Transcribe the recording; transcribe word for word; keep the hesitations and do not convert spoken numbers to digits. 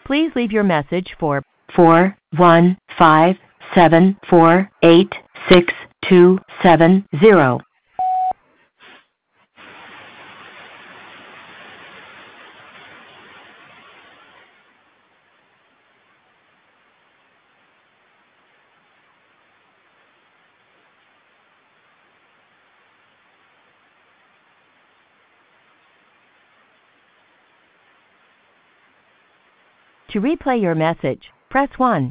Please leave your message for four one five seven four eight six two seven zero. To replay your message, press one.